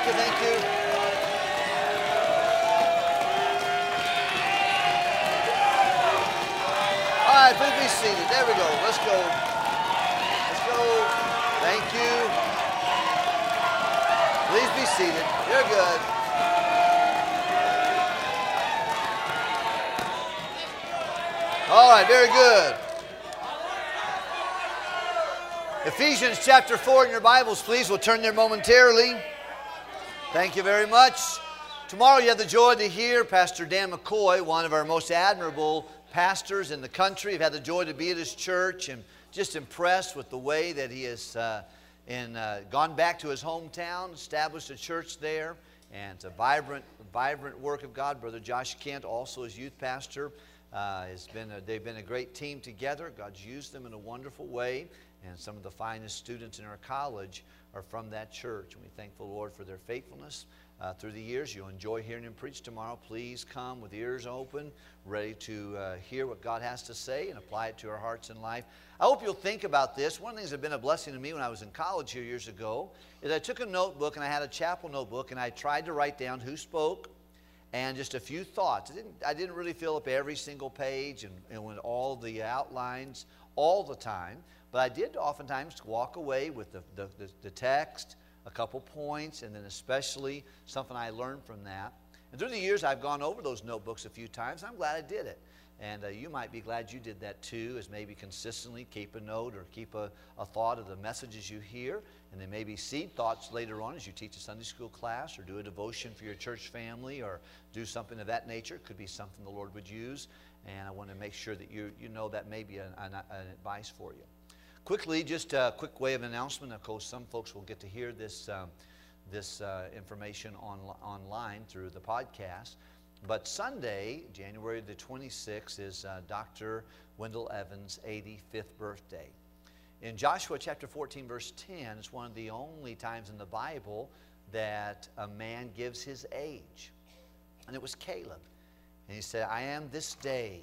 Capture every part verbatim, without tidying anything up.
Thank you, thank you. All right, please be seated. There we go. Let's go. Let's go. Thank you. Please be seated. You're good. All right, very good. Ephesians chapter four in your Bibles, please. We'll turn there momentarily. Thank you very much. Tomorrow you have the joy to hear Pastor Dan McCoy, one of our most admirable pastors in the country. I've had the joy to be at his church and just impressed with the way that he has uh, in, uh, gone back to his hometown, established a church there, and it's a vibrant, vibrant work of God. Brother Josh Kent, also his youth pastor, uh, has been a, they've been a great team together. God's used them in a wonderful way, and some of the finest students in our college are from that church, and we thank the Lord for their faithfulness. Uh, through the years. You'll enjoy hearing him preach tomorrow. Please come with ears open, ready to uh, hear what God has to say and apply it to our hearts and life. I hope you'll think about this. One of the things that have been a blessing to me when I was in college here years ago is I took a notebook, and I had a chapel notebook, and I tried to write down who spoke and just a few thoughts. I didn't, I didn't really fill up every single page and, and with all the outlines all the time, but I did oftentimes walk away with the, the, the, the text, a couple points, and then especially something I learned from that. And through the years, I've gone over those notebooks a few times, and I'm glad I did it. And uh, you might be glad you did that too, as maybe consistently keep a note or keep a, a thought of the messages you hear, and then maybe seed thoughts later on as you teach a Sunday school class or do a devotion for your church family or do something of that nature. It could be something the Lord would use, and I want to make sure that you, you know that may be an, an, an advice for you. Quickly, just a quick way of announcement. Of course, some folks will get to hear this, um, this uh, information on, online through the podcast. But Sunday, January the twenty-sixth, is uh, Doctor Wendell Evans' eighty-fifth birthday. In Joshua chapter fourteen, verse ten, it's one of the only times in the Bible that a man gives his age. And it was Caleb. And he said, I am this day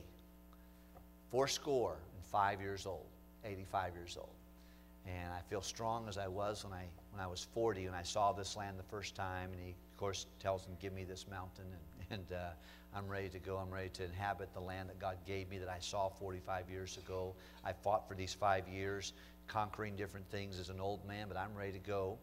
fourscore and five years old. eighty-five years old. And I feel strong as I was when I when I was forty, and I saw this land the first time, and he, of course, tells him, give me this mountain, and, and uh, I'm ready to go. I'm ready to inhabit the land that God gave me that I saw forty-five years ago. I fought for these five years, conquering different things as an old man, but I'm ready to go.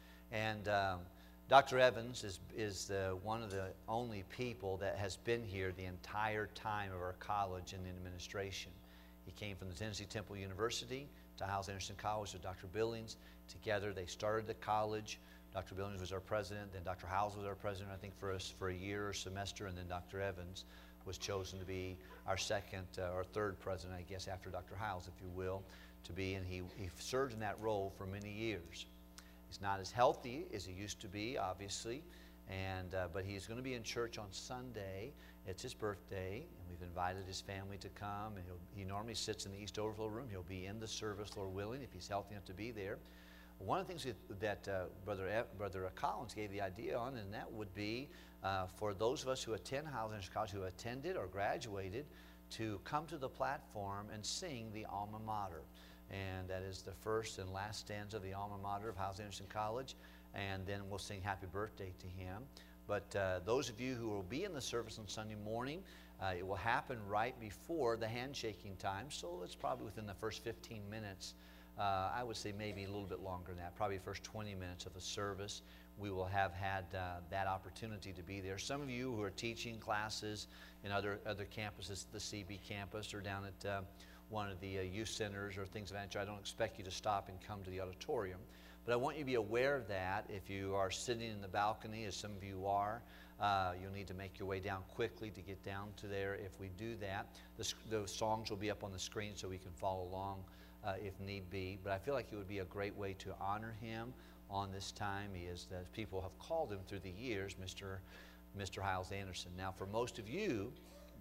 And um, Doctor Evans is, is uh, one of the only people that has been here the entire time of our college and in administration. He came from the Tennessee Temple University to Hyles Anderson College with Doctor Billings. Together they started the college. Doctor Billings was our president, then Doctor Hyles was our president, I think, for us for a year or semester, and then Doctor Evans was chosen to be our second uh, or third president, I guess, after Doctor Hyles, if you will, to be, and he, he served in that role for many years. He's not as healthy as he used to be, obviously, and uh, but he's going to be in church on Sunday. It's his birthday, and we've invited his family to come, and he'll, he normally sits in the East Overflow room. He'll be in the service, Lord willing, if he's healthy enough to be there. One of the things that, that uh, Brother, e- Brother Collins gave the idea on, and that would be uh, for those of us who attend Hyles Anderson College, who attended or graduated, to come to the platform and sing the alma mater. And that is the first and last stanza of the alma mater of Hyles Anderson College, and then we'll sing happy birthday to him. But uh, those of you who will be in the service on Sunday morning, uh, it will happen right before the handshaking time, so it's probably within the first fifteen minutes. Uh, I would say maybe a little bit longer than that, probably the first twenty minutes of the service. We will have had uh, that opportunity to be there. Some of you who are teaching classes in other, other campuses, the C B campus or down at uh, one of the uh, youth centers or things of that nature, I don't expect you to stop and come to the auditorium. But I want you to be aware of that. If you are sitting in the balcony, as some of you are, uh, you'll need to make your way down quickly to get down to there. If we do that, the, the songs will be up on the screen so we can follow along uh, if need be. But I feel like it would be a great way to honor him on this time. He is, as people have called him through the years, Mister Mister Hyles Anderson. Now, for most of you,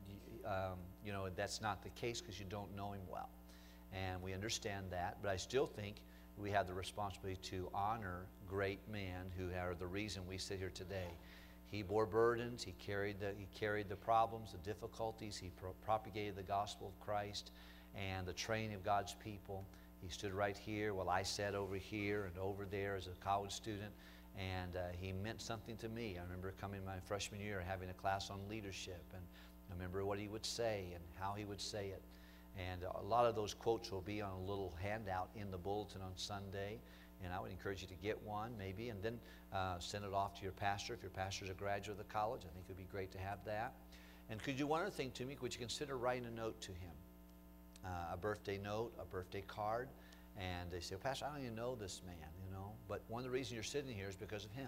um, you know, that's not the case because you don't know him well. And we understand that, but I still think we have the responsibility to honor great men who are the reason we sit here today. He bore burdens, he carried the, he carried the problems, the difficulties, he pro propagated the gospel of Christ and the training of God's people. He stood right here while I sat over here and over there as a college student, And uh, he meant something to me. I remember coming my freshman year, having a class on leadership, and I remember what he would say and how he would say it. And a lot of those quotes will be on a little handout in the bulletin on Sunday. And I would encourage you to get one, maybe, and then uh, send it off to your pastor. If your pastor is a graduate of the college, I think it would be great to have that. And could you do one other thing to me? Would you consider writing a note to him? Uh, a birthday note, a birthday card. And they say, well, Pastor, I don't even know this man, you know. But one of the reasons you're sitting here is because of him.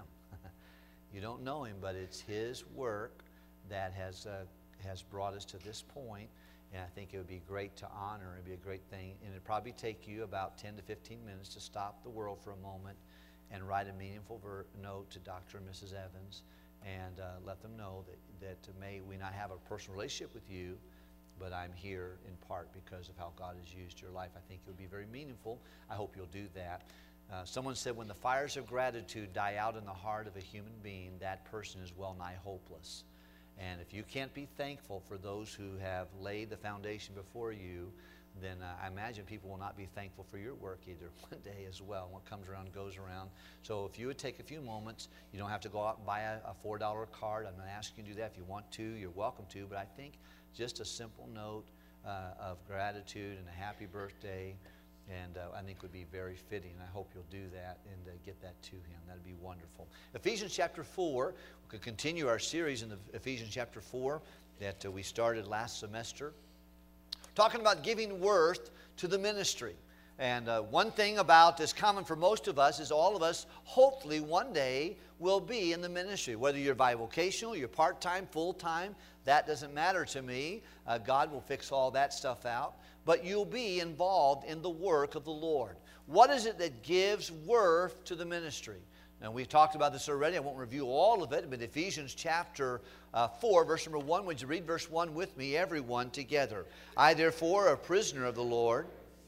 You don't know him, but it's his work that has, uh, has brought us to this point. And I think it would be great to honor. It would be a great thing. And it would probably take you about ten to fifteen minutes to stop the world for a moment and write a meaningful ver- note to Doctor and Missus Evans and uh, let them know that, that may we not have a personal relationship with you, but I'm here in part because of how God has used your life. I think it would be very meaningful. I hope you'll do that. Uh, someone said, when the fires of gratitude die out in the heart of a human being, that person is well nigh hopeless. And if you can't be thankful for those who have laid the foundation before you, then uh, I imagine people will not be thankful for your work either one day as well. What comes around goes around. So if you would take a few moments, you don't have to go out and buy a, a four dollar card. I'm not asking you to do that. If you want to, you're welcome to. But I think just a simple note uh, of gratitude and a happy birthday, and uh, I think would be very fitting. I hope you'll do that and uh, get that to him. That would be wonderful. Ephesians chapter four, we could continue our series in the Ephesians chapter four that uh, we started last semester, talking about giving worth to the ministry. And uh, one thing about that's common for most of us is all of us hopefully one day will be in the ministry. Whether you're bivocational, you're part-time, full-time, that doesn't matter to me. Uh, God will fix all that stuff out. But you'll be involved in the work of the Lord. What is it that gives worth to the ministry? Now, we've talked about this already. I won't review all of it, but Ephesians chapter uh, four, verse number one. Would you read verse one with me, everyone together? I, therefore, a prisoner of the Lord.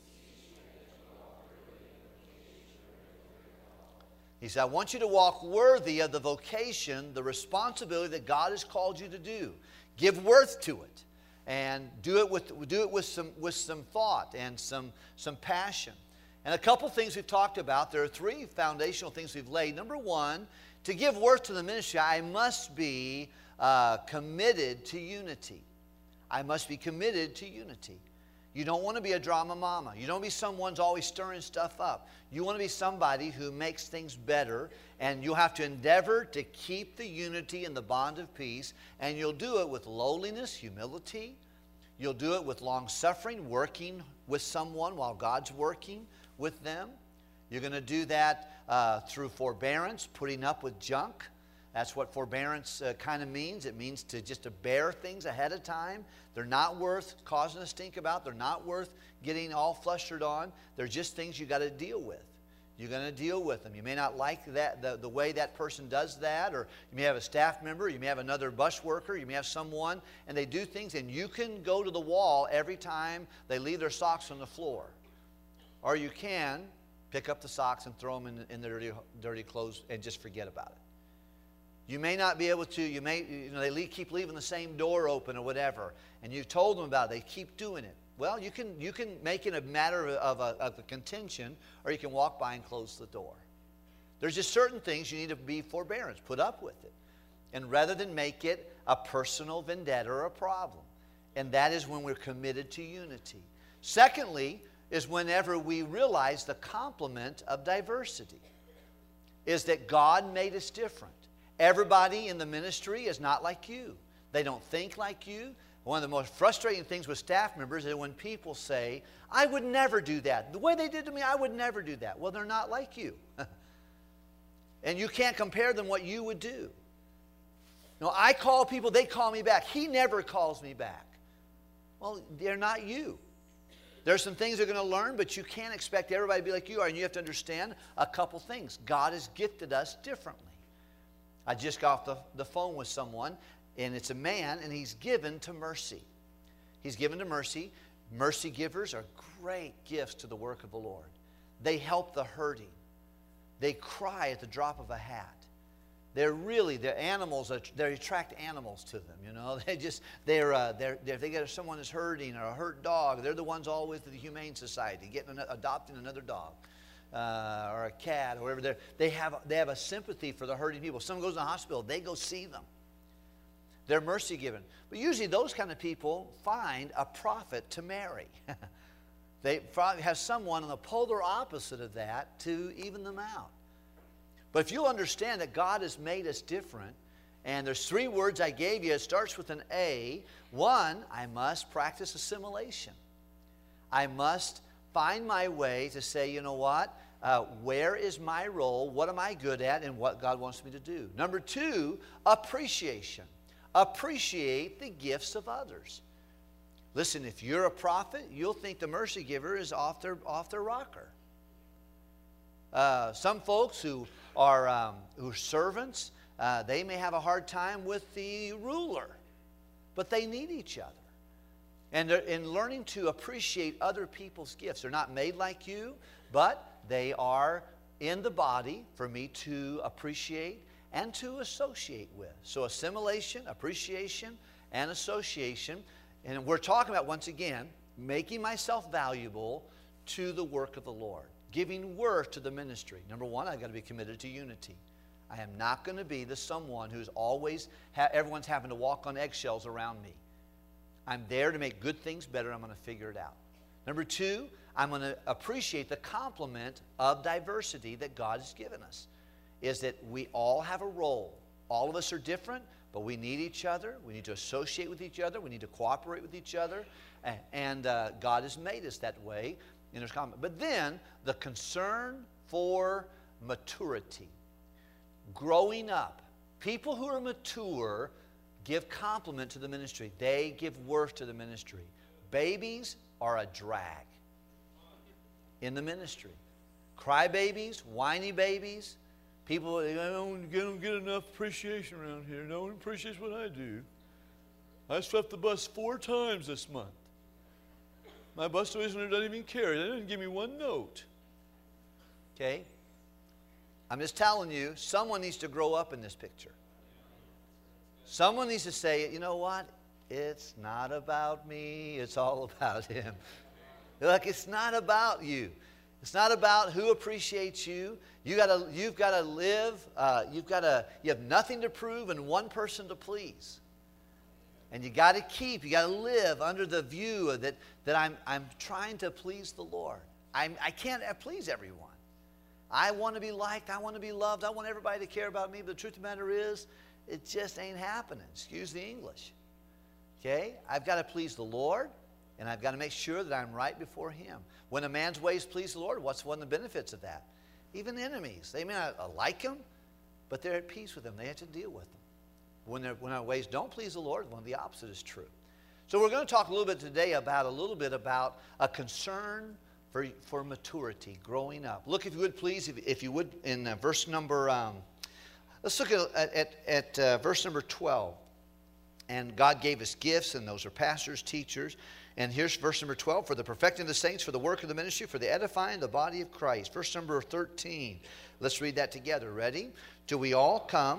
He said, I want you to walk worthy of the vocation, the responsibility that God has called you to do. Give worth to it. And do it with do it with some with some thought and some some passion. And a couple things we've talked about. There are three foundational things we've laid. Number one, to give worth to the ministry, I must be uh, committed to unity. I must be committed to unity. You don't want to be a drama mama. You don't want to be someone who's always stirring stuff up. You want to be somebody who makes things better, and you'll have to endeavor to keep the unity and the bond of peace, and you'll do it with lowliness, humility. You'll do it with long-suffering, working with someone while God's working with them. You're going to do that uh, through forbearance, putting up with junk. That's what forbearance uh, kind of means. It means to just to bear things ahead of time. They're not worth causing a stink about. They're not worth getting all flustered on. They're just things you got to deal with. You're going to deal with them. You may not like that the, the way that person does that, or you may have a staff member, you may have another bus worker, you may have someone, and they do things, and you can go to the wall every time they leave their socks on the floor. Or you can pick up the socks and throw them in, in the dirty, dirty clothes and just forget about it. You may not be able to, you may, you know, they leave, keep leaving the same door open or whatever, and you've told them about it, they keep doing it. Well, you can, you can make it a matter of a, of a contention, or you can walk by and close the door. There's just certain things you need to be forbearance, put up with it. And rather than make it a personal vendetta or a problem. And that is when we're committed to unity. Secondly, is whenever we realize the complement of diversity, is that God made us different. Everybody in the ministry is not like you. They don't think like you. One of the most frustrating things with staff members is when people say, I would never do that. The way they did to me, I would never do that. Well, they're not like you. And you can't compare them what you would do. No, I call people, they call me back. He never calls me back. Well, they're not you. There's some things they're going to learn, but you can't expect everybody to be like you are. And you have to understand a couple things. God has gifted us differently. I just got off the, the phone with someone, and it's a man, and he's given to mercy. He's given to mercy. Mercy givers are great gifts to the work of the Lord. They help the hurting. They cry at the drop of a hat. They're really, they're animals, they attract animals to them, you know. They just, they're, uh, they're, they're, if they get someone who's hurting or a hurt dog, they're the ones always to the Humane Society, getting, adopting another dog. uh, or a cat or whatever. They're, they have they have a sympathy for the hurting people. If someone goes to the hospital, they go see them. They're mercy given. But usually those kind of people find a prophet to marry. They have someone on the polar opposite of that to even them out. But if you understand that God has made us different, and there's three words I gave you. It starts with an A. One, I must practice assimilation. I must find my way to say, you know what? Uh, where is my role? What am I good at? And what God wants me to do. Number two, appreciation. Appreciate the gifts of others. Listen, if you're a prophet, you'll think the mercy giver is off their, off their rocker. Uh, some folks who are um, who are servants, uh, they may have a hard time with the ruler, but they need each other. And in learning to appreciate other people's gifts, they're not made like you, but they are in the body for me to appreciate and to associate with. So assimilation, appreciation, and association. And we're talking about, once again, making myself valuable to the work of the Lord. Giving worth to the ministry. Number one, I've got to be committed to unity. I am not going to be the someone who's always, ha- everyone's having to walk on eggshells around me. I'm there to make good things better. I'm going to figure it out. Number two, I'm going to appreciate the complement of diversity that God has given us. Is that we all have a role. All of us are different, but we need each other. We need to associate with each other. We need to cooperate with each other. And uh, God has made us that way. In His comment. But then, the concern for maturity. Growing up. People who are mature give compliment to the ministry. They give worth to the ministry. Babies are a drag in the ministry. Crybabies, whiny babies, people, I don't, I don't get enough appreciation around here. No one appreciates what I do. I swept the bus four times this month. My bus division doesn't even care. They didn't give me one note. Okay? I'm just telling you, someone needs to grow up in this picture. Someone needs to say, you know what? It's not about me. It's all about Him. Look, it's not about you. It's not about who appreciates you. You gotta, you've got to live. Uh, you've got to. You have nothing to prove and one person to please. And you got to keep. You got to live under the view that that I'm I'm trying to please the Lord. I'm I can't please everyone. I want to be liked. I want to be loved. I want everybody to care about me. But the truth of the matter is, it just ain't happening. Excuse the English. Okay? I've got to please the Lord, and I've got to make sure that I'm right before Him. When a man's ways please the Lord, what's one of the benefits of that? Even enemies, they may not like Him, but they're at peace with Him. They have to deal with them. When, when our ways don't please the Lord, well, the opposite is true. So we're going to talk a little bit today about a little bit about a concern for, for maturity, growing up. Look, if you would please, if, if you would, in uh, verse number, um, let's look at, at, at uh, verse number twelve. And God gave us gifts, and those are pastors, teachers. And here's verse number twelve, for the perfecting of the saints, for the work of the ministry, for the edifying of the body of Christ. Verse number thirteen. Let's read that together. Ready? Do we all come?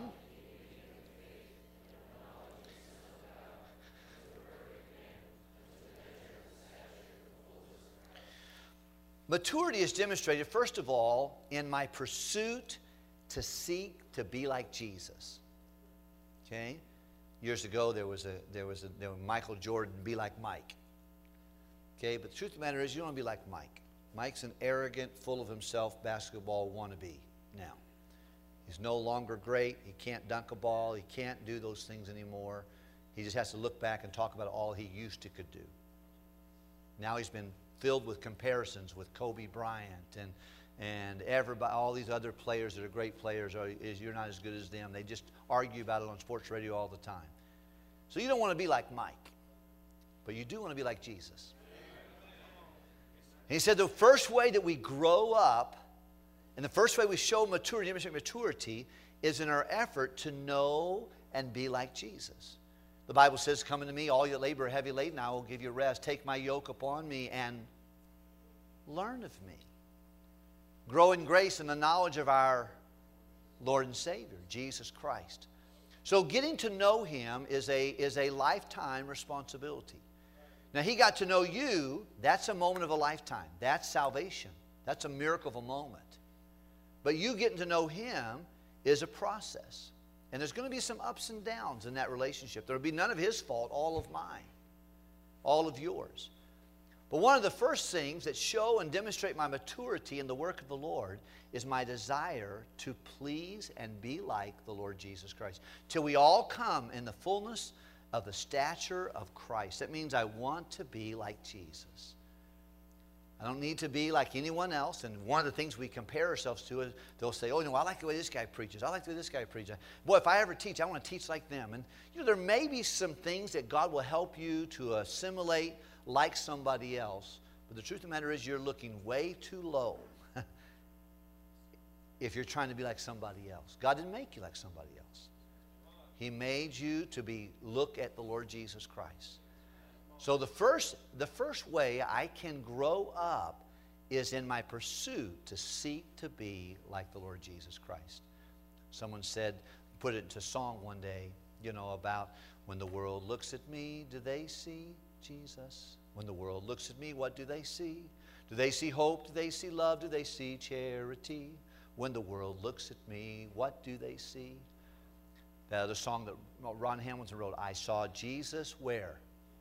Maturity is demonstrated, first of all, in my pursuit to seek to be like Jesus. Okay? Years ago, there was a there was a there was Michael Jordan, be like Mike. Okay, but the truth of the matter is, you don't want to be like Mike. Mike's an arrogant, full of himself basketball wannabe now. He's no longer great. He can't dunk a ball. He can't do those things anymore. He just has to look back and talk about all he used to could do. Now he's been filled with comparisons with Kobe Bryant and and everybody, all these other players that are great players, are, is you're not as good as them. They just argue about it on sports radio all the time. So you don't want to be like Mike, but you do want to be like Jesus. And he said the first way that we grow up, and the first way we show maturity, demonstrate maturity, is in our effort to know and be like Jesus. The Bible says, come unto me, all you labor heavy laden, I will give you rest. Take my yoke upon me and learn of me. Grow in grace and the knowledge of our Lord and Savior, Jesus Christ. So getting to know Him is a, is a lifetime responsibility. Now, He got to know you. That's a moment of a lifetime. That's salvation. That's a miracle of a moment. But you getting to know Him is a process. And there's going to be some ups and downs in that relationship. There will be none of His fault, all of mine, all of yours. But one of the first things that show and demonstrate my maturity in the work of the Lord is my desire to please and be like the Lord Jesus Christ. Till we all come in the fullness of the stature of Christ. That means I want to be like Jesus. I don't need to be like anyone else. And one of the things we compare ourselves to is they'll say, oh, no, I like the way this guy preaches. I like the way this guy preaches. Boy, if I ever teach, I want to teach like them. And, you know, there may be some things that God will help you to assimilate like somebody else. But the truth of the matter is you're looking way too low if you're trying to be like somebody else. God didn't make you like somebody else. He made you to be look at the Lord Jesus Christ. So the first, the first way I can grow up is in my pursuit to seek to be like the Lord Jesus Christ. Someone said, put it into song one day, you know, about when the world looks at me, do they see Jesus? When the world looks at me, what do they see? Do they see hope? Do they see love? Do they see charity? When the world looks at me, what do they see? That other song that Ron Hamilton wrote, I saw Jesus where?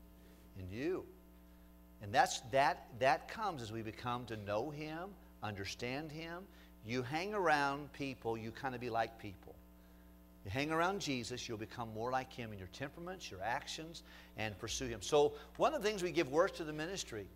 In you. And that's that that comes as we become to know Him, understand Him. You hang around people, you kind of be like people. You hang around Jesus, you'll become more like Him in your temperaments, your actions, and pursue Him. So one of the things we give worth to the ministry,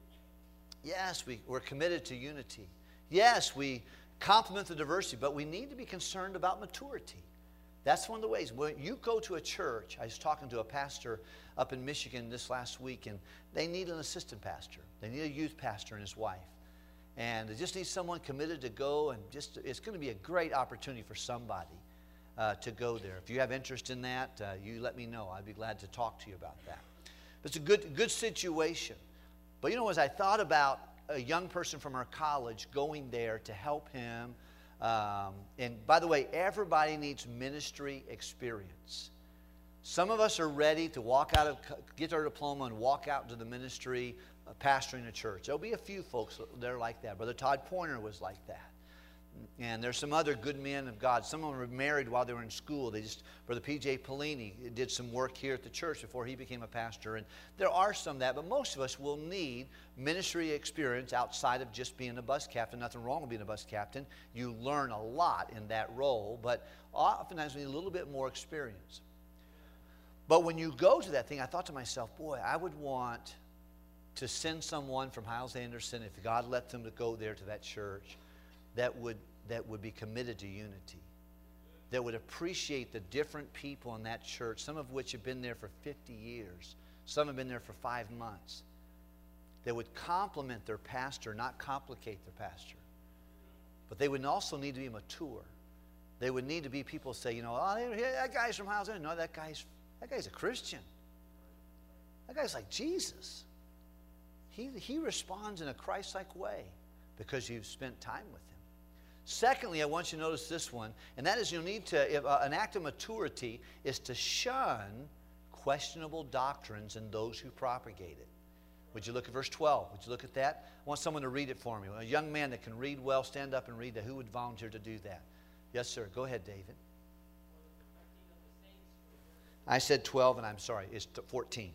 yes, we, we're committed to unity. Yes, we complement the diversity, but we need to be concerned about maturity. That's one of the ways. When you go to a church, I was talking to a pastor up in Michigan this last week, and they need an assistant pastor. They need a youth pastor and his wife. And they just need someone committed to go, and just it's going to be a great opportunity for somebody uh, to go there. If you have interest in that, uh, you let me know. I'd be glad to talk to you about that. But it's a good, good situation. But you know, as I thought about a young person from our college going there to help him, Um, and by the way, everybody needs ministry experience. Some of us are ready to walk out of, get our diploma and walk out into the ministry, uh, pastoring a church. There'll be a few folks that are like that. Brother Todd Pointer was like that. And there's some other good men of God. Some of them were married while they were in school. They just, Brother P J Polini did some work here at the church before he became a pastor. And there are some of that, but most of us will need ministry experience outside of just being a bus captain. Nothing wrong with being a bus captain. You learn a lot in that role, but oftentimes we need a little bit more experience. But when you go to that thing, I thought to myself, boy, I would want to send someone from Hyles-Anderson, if God let them to go there to that church, that would that would be committed to unity, that would appreciate the different people in that church, some of which have been there for fifty years, some have been there for five months, that would complement their pastor, not complicate their pastor. But they would also need to be mature. They would need to be people who say, you know, oh, that guy's from Hyles-Anderson. No, that guy's, that guy's a Christian. That guy's like Jesus. He, he responds in a Christ-like way because you've spent time with him. Secondly, I want you to notice this one, and that is you need to, if, uh, an act of maturity is to shun questionable doctrines and those who propagate it. Would you look at verse twelve? Would you look at that? I want someone to read it for me. A young man that can read well, stand up and read that. Who would volunteer to do that? Yes, sir. Go ahead, David. I said twelve, and I'm sorry. It's fourteen.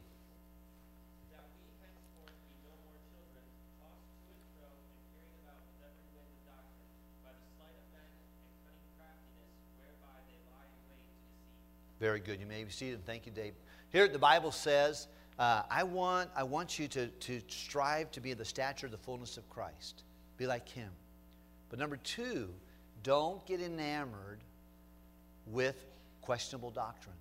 Very good. You may be seated. Thank you, Dave. Here the Bible says, uh, I want I want you to, to strive to be in the stature of the fullness of Christ. Be like Him. But number two, don't get enamored with questionable doctrines.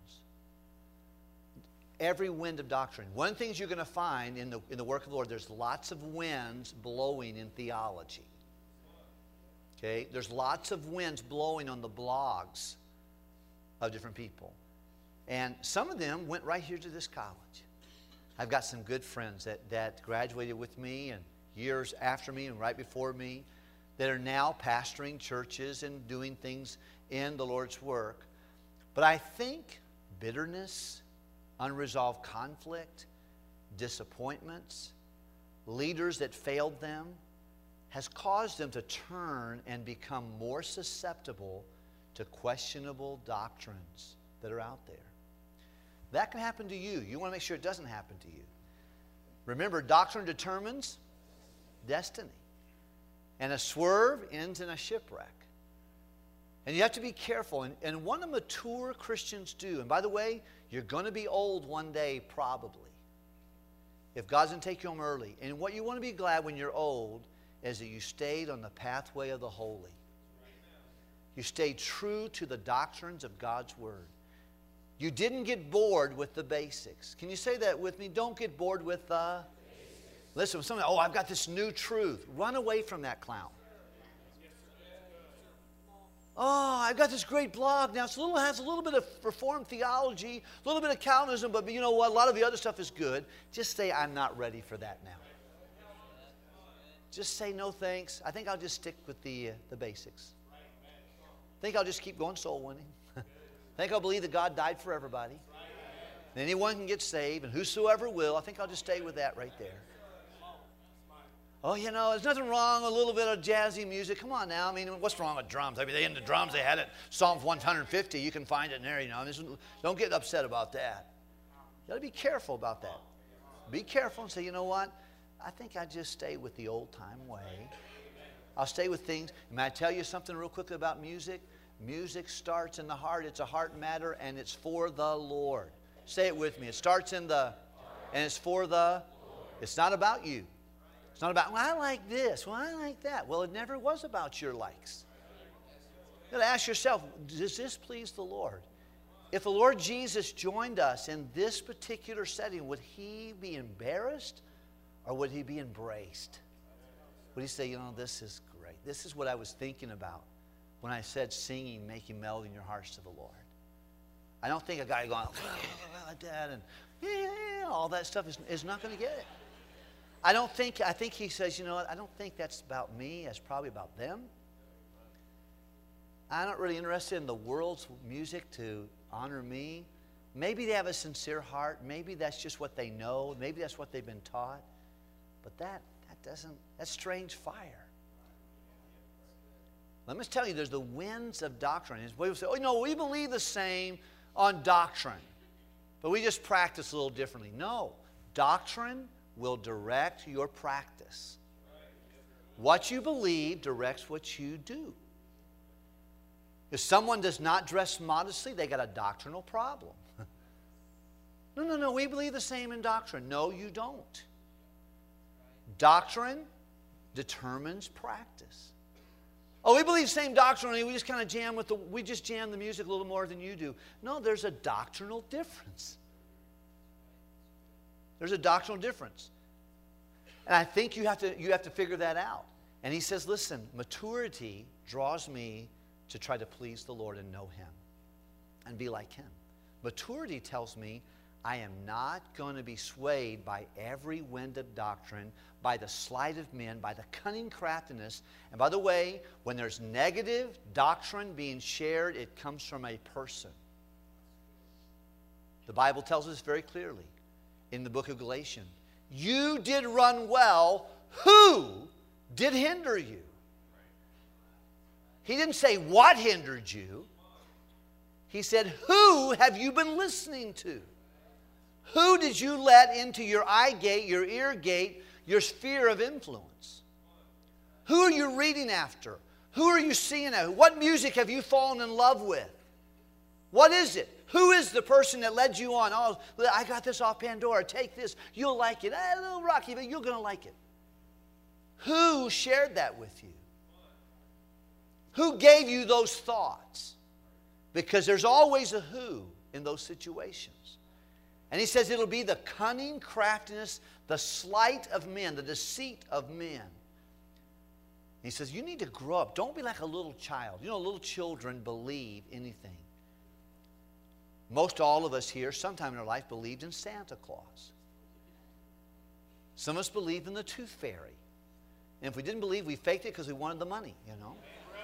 Every wind of doctrine. One of the things you're going to find in the, in the work of the Lord, there's lots of winds blowing in theology. Okay? There's lots of winds blowing on the blogs of different people. And some of them went right here to this college. I've got some good friends that, that graduated with me and years after me and right before me that are now pastoring churches and doing things in the Lord's work. But I think bitterness, unresolved conflict, disappointments, leaders that failed them has caused them to turn and become more susceptible to questionable doctrines that are out there. That can happen to you. You want to make sure it doesn't happen to you. Remember, doctrine determines destiny. And a swerve ends in a shipwreck. And you have to be careful. And, and what do mature Christians do? And by the way, you're going to be old one day probably, if God's going to take you home early. And what you want to be glad when you're old is that you stayed on the pathway of the holy. You stayed true to the doctrines of God's Word. You didn't get bored with the basics. Can you say that with me? Don't get bored with the basics. Listen, when somebody, oh, I've got this new truth. Run away from that clown. Oh, I've got this great blog now. It's a little, has a little bit of Reformed theology, a little bit of Calvinism, but you know what? A lot of the other stuff is good. Just say, I'm not ready for that now. Just say, no thanks. I think I'll just stick with the, uh, the basics. I think I'll just keep going soul winning. I think I'll believe that God died for everybody. And anyone can get saved, and whosoever will. I think I'll just stay with that right there. Oh, you know, there's nothing wrong with a little bit of jazzy music. Come on now. I mean, what's wrong with drums? I mean, they in the drums, they had it. Psalms one hundred fifty, you can find it in there, you know. Don't get upset about that. You got to be careful about that. Be careful and say, you know what? I think I just stay with the old-time way. I'll stay with things. May I tell you something real quickly about music? Music starts in the heart. It's a heart matter, and it's for the Lord. Say it with me. It starts in the, and it's for the, it's not about you. It's not about, well, I like this. Well, I like that. Well, it never was about your likes. You got to ask yourself, does this please the Lord? If the Lord Jesus joined us in this particular setting, would he be embarrassed or would he be embraced? Would he say, you know, this is great. This is what I was thinking about when I said singing, making melody in your hearts to the Lord. I don't think a guy going like that and yeah, all that stuff is, is not going to get it. I don't think, I think he says, you know what, I don't think that's about me. That's probably about them. I'm not really interested in the world's music to honor me. Maybe they have a sincere heart. Maybe that's just what they know. Maybe that's what they've been taught. But that, that doesn't, that's strange fire. Let me tell you, there's the winds of doctrine. People say, oh, no, we believe the same on doctrine, but we just practice a little differently. No, doctrine will direct your practice. What you believe directs what you do. If someone does not dress modestly, they got a doctrinal problem. No, no, no, we believe the same in doctrine. No, you don't. Doctrine determines practice. Oh, we believe the same doctrine, we just kind of jam with the, we just jam the music a little more than you do. No, there's a doctrinal difference. There's a doctrinal difference. And I think you have to, you have to figure that out. And he says, listen, maturity draws me to try to please the Lord and know him and be like him. Maturity tells me I am not going to be swayed by every wind of doctrine, by the sleight of men, by the cunning craftiness. And by the way, when there's negative doctrine being shared, it comes from a person. The Bible tells us very clearly in the book of Galatians, you did run well. Who did hinder you? He didn't say what hindered you. He said, who have you been listening to? Who did you let into your eye gate, your ear gate, your sphere of influence? Who are you reading after? Who are you seeing at? What music have you fallen in love with? What is it? Who is the person that led you on? Oh, I got this off Pandora. Take this. You'll like it. Eh, a little rocky, but you're going to like it. Who shared that with you? Who gave you those thoughts? Because there's always a who in those situations. And he says it'll be the cunning craftiness, the sleight of men, the deceit of men. He says you need to grow up. Don't be like a little child. You know, little children believe anything. Most all of us here, sometime in our life, believed in Santa Claus. Some of us believed in the tooth fairy. And if we didn't believe, we faked it because we wanted the money, you know.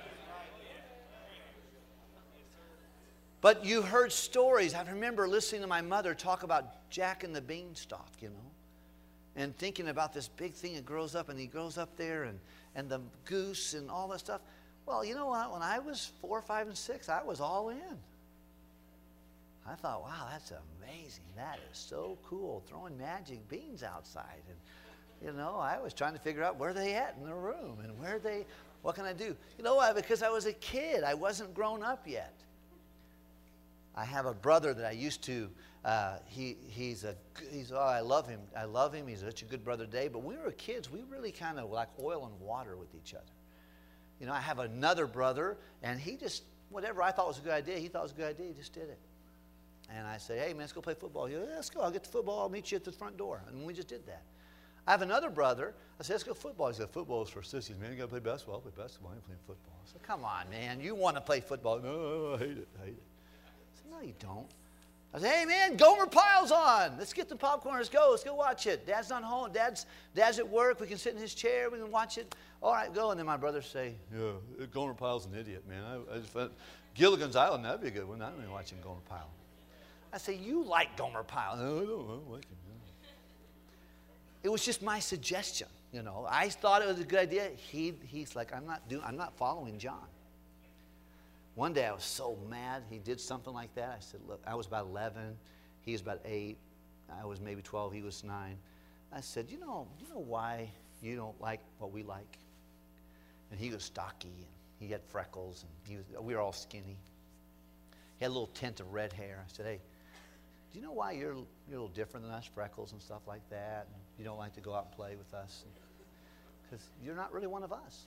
But you heard stories. I remember listening to my mother talk about Jack and the Beanstalk, you know. and thinking about this big thing that grows up, and he grows up there, and, and the goose and all that stuff. Well, you know what? When I was four, five, and six, I was all in. I thought, wow, that's amazing. That is so cool, throwing magic beans outside. And, you know, I was trying to figure out where they at in the room, and where they, what can I do? You know why? Because I was a kid. I wasn't grown up yet. I have a brother that I used to, uh, he, he's a, he's, oh, I love him. I love him. He's such a good brother today. But when we were kids, we really kind of like oil and water with each other. You know, I have another brother, and he just, whatever I thought was a good idea, he thought was a good idea, he just did it. And I say, hey, man, let's go play football. He goes, yeah, let's go. I'll get the football. I'll meet you at the front door. And we just did that. I have another brother. I said, let's go football. He said, football is for sissies, man. You got to play basketball. I'll play basketball. I ain't playing football. I said, come on, man. You want to play football. No, I hate it. I hate it. I said, no, you don't. I said, hey, man, Gomer Pyle's on. Let's get the popcorn. Let's go. Let's go watch it. Dad's not home. Dad's, Dad's at work. We can sit in his chair. We can watch it. All right, go. And then my brothers say, yeah, Gomer Pyle's an idiot, man. I, I just found, Gilligan's Island, that'd be a good one. I don't even watching Gomer Pyle. I say, you like Gomer Pyle. No, I don't, I don't like him. No. It was just my suggestion, you know. I thought it was a good idea. He, he's like, I'm not doing, I'm not following John. One day I was so mad he did something like that. I said, look, I was about eleven. He was about eight. I was maybe twelve. He was nine. I said, you know, you know why you don't like what we like? And he was stocky, and he had freckles, and he was, we were all skinny. He had a little tint of red hair. I said, hey, do you know why you're, you're a little different than us, freckles and stuff like that? And you don't like to go out and play with us? Because you're not really one of us.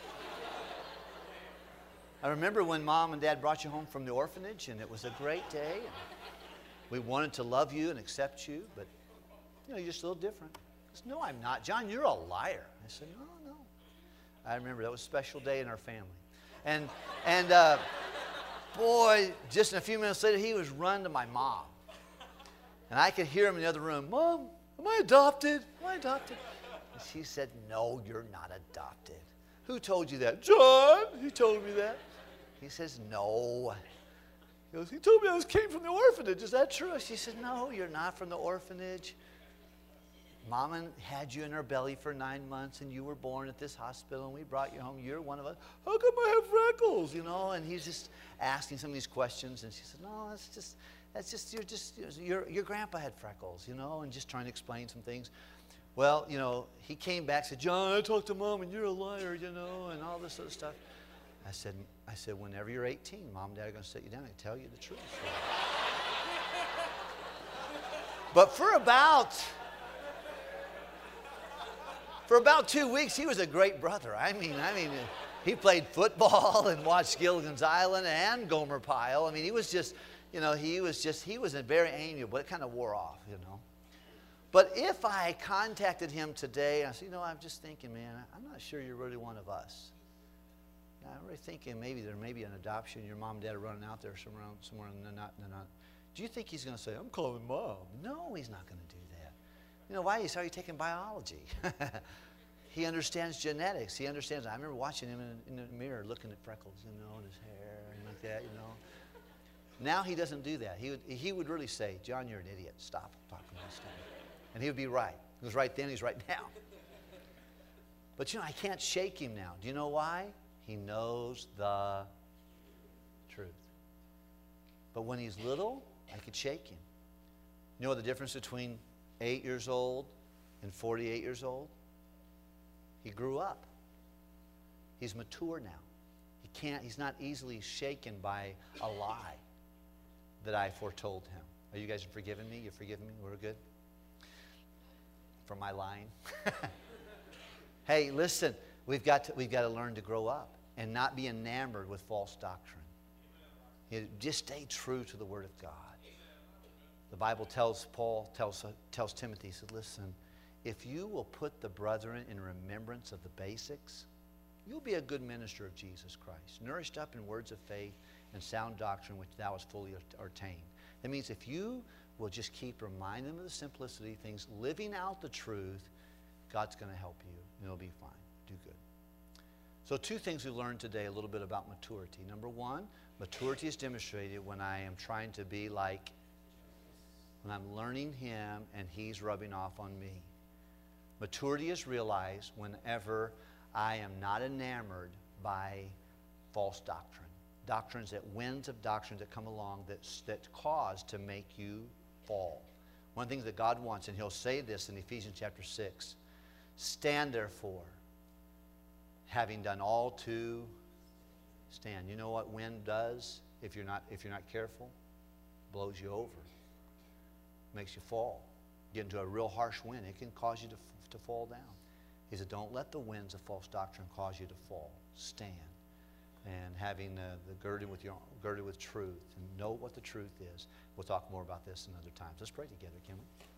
I remember when Mom and Dad brought you home from the orphanage, and it was a great day. And we wanted to love you and accept you, but you know, you're just a little different. I said, no, I'm not. John, you're a liar. I said, no, no. I remember that was a special day in our family. And, and uh, boy, just a few minutes later, he was running to my mom. And I could hear him in the other room, Mom, am I adopted? Am I adopted? And she said, no, you're not adopted. Who told you that? John, he told me that. He says, no. He goes, he told me I was came from the orphanage. Is that true? She said, no, you're not from the orphanage. Mama had you in her belly for nine months, and you were born at this hospital, and we brought you home. You're one of us. How come I have freckles? You know, and he's just asking some of these questions, and she said, no, that's just, that's just, you're just, your, your grandpa had freckles, you know, and just trying to explain some things. Well, you know, he came back and said, John, I talked to Mom, and you're a liar, you know, and all this other stuff. I said, I said, whenever you're eighteen, Mom and Dad are going to sit you down and tell you the truth. But for about, for about two weeks, he was a great brother. I mean, I mean, he played football and watched Gilligan's Island and Gomer Pyle. I mean, he was just, you know, he was just, he was very amiable. It kind of wore off, you know. But if I contacted him today, I said, you know, I'm just thinking, man, I'm not sure you're really one of us. I'm really thinking maybe there may be an adoption. Your mom and dad are running out there somewhere, somewhere and they're not, they're not. Do you think he's going to say, I'm calling Mom? No, he's not going to do that. You know why? He's already taken biology. He understands genetics. He understands. I remember watching him in, in the mirror looking at freckles, you know, and his hair and like that, you know. Now he doesn't do that. He would, he would really say, John, you're an idiot. Stop talking about stuff. And he would be right. He was right then, he's right now. But, you know, I can't shake him now. Do you know why? He knows the truth. But when he's little, I could shake him. You know what the difference between eight years old and forty-eight years old? He grew up. He's mature now. He can't, he's not easily shaken by a lie that I foretold him. Are you guys forgiving me? You forgiven me? We're good? For my lying? Hey, listen, we've got, to, we've got to learn to grow up and not be enamored with false doctrine. You know, just stay true to the Word of God. The Bible tells Paul, tells, tells Timothy, he said, listen, if you will put the brethren in remembrance of the basics, you'll be a good minister of Jesus Christ, nourished up in words of faith and sound doctrine which thou hast fully attained. That means if you will just keep reminding them of the simplicity of things, living out the truth, God's going to help you, and it'll be fine. Do good. So two things we learned today, a little bit about maturity. Number one, maturity is demonstrated when I am trying to be like, when I'm learning Him and He's rubbing off on me. Maturity is realized whenever I am not enamored by false doctrine. Doctrines, that winds of doctrines that come along that, that cause to make you fall. One of the things that God wants, and He'll say this in Ephesians chapter six, stand therefore, having done all to stand. You know what wind does if you're not, if you're not careful? Blows you over. Makes you fall. Get into a real harsh wind. It can cause you to, to fall down. He said, don't let the winds of false doctrine cause you to fall. Stand. And having uh, the girded with your girded with truth, and know what the truth is. We'll talk more about this in other times. Let's pray together, can we?